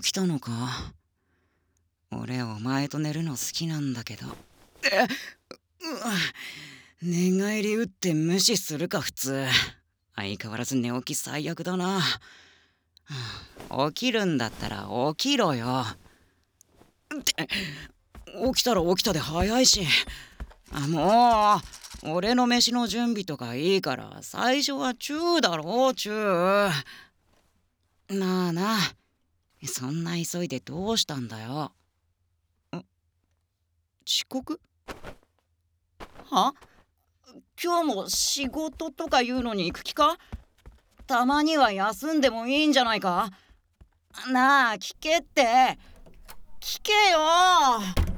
起きたのか。俺お前と寝るの好きなんだけど。寝返り打って無視するか普通。相変わらず寝起き最悪だな。起きるんだったら起きろよ。って起きたら起きたで早いし。もう俺の飯の準備とかいいから最初はチューだろチュー。なあなあ、そんな急いでどうしたんだよ。遅刻？は？今日も仕事とかいうのに行く気か？たまには休んでもいいんじゃないか？なあ聞けって、聞けよ。